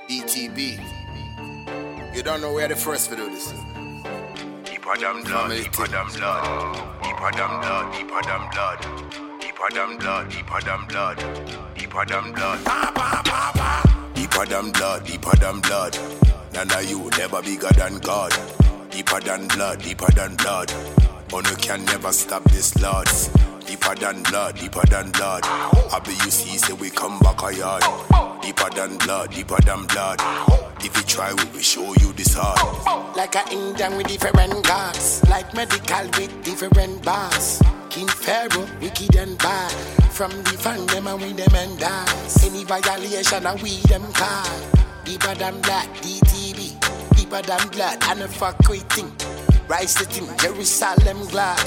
ETB. You don't know where the first to do this. Deeper than blood, deeper than blood, deeper than blood, deeper than blood, deeper than blood, deeper than blood, deeper than blood, deeper than blood, deeper than blood. None of you never bigger than God. Deeper than blood, deeper than blood. Oh, you can never stop this, Lord. Deeper than blood, deeper than blood. Happy you see, say we come back a yard. Deeper than blood, deeper than blood. If you try, we will show you this hard. Like a Indian with different gods, like medical with different bars. King Pharaoh, wicked and bad. From the fan them and we them and dance. Any violation and we them call. Deeper than blood, DTB. Deeper than blood, and a fuck waiting. Rise the thing, Jerusalem Glock.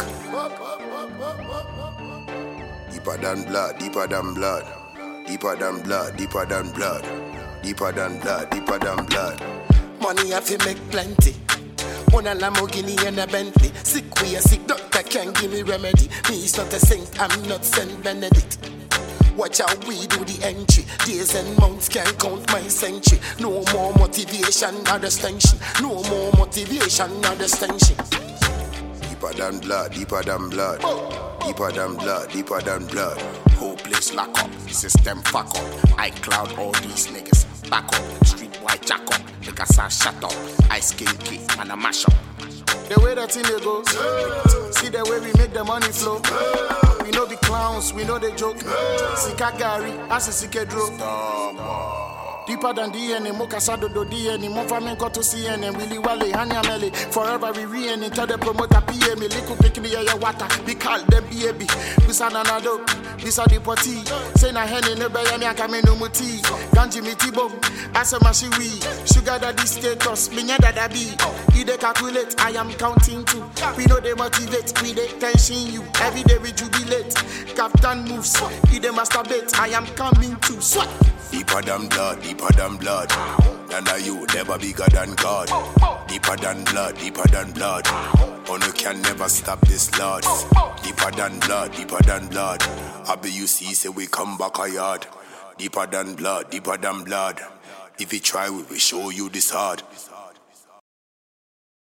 Deeper than blood, deeper than blood. Deeper than blood, deeper than blood. Deeper than blood, deeper than blood. Money have to make plenty. One a Lamborghini and a Bentley. Sick we a sick doctor can't give me remedy. Me is not a saint, I'm not Saint Benedict. Watch how we do the entry. Days and months can't count my century. No more motivation, not extension. No more motivation, not extension. Deeper than blood, deeper than blood. Deeper than blood, deeper than blood. Whole place lock up, system fuck up. iCloud all these niggas back up. Street boy jack up, niggas are shut up. Ice King Kid, man a mash up. The way that thing they goes, see the way we make the money flow. We know the clowns, we know the joke. Sika Gary, as a Sika Dro. Deeper than DNA, Mokasado do DNA, Mofamen got to see and Willy Wally, Hanya Mele. Forever we re and tell the promoter PM, Liku picking the water. We call them baby. We san anado, we saw the potty. Say na hen no bayami and come no muti. Ganji mitibo, as a mashiwi. Sugar daddy status, minya dada be. You they calculate, I am counting too. We know they motivate, we they tension you. Every day we jubilate. Captain moves, he they masturbate. I am coming to swat. Deeper than blood, deeper than blood. None of you never bigger than God. Deeper than blood, deeper than blood. Oh, you can never stop this, Lord. Deeper than blood, deeper than blood. Happy you see, say we come back a yard. Deeper than blood, deeper than blood. If you try, we will show you this hard.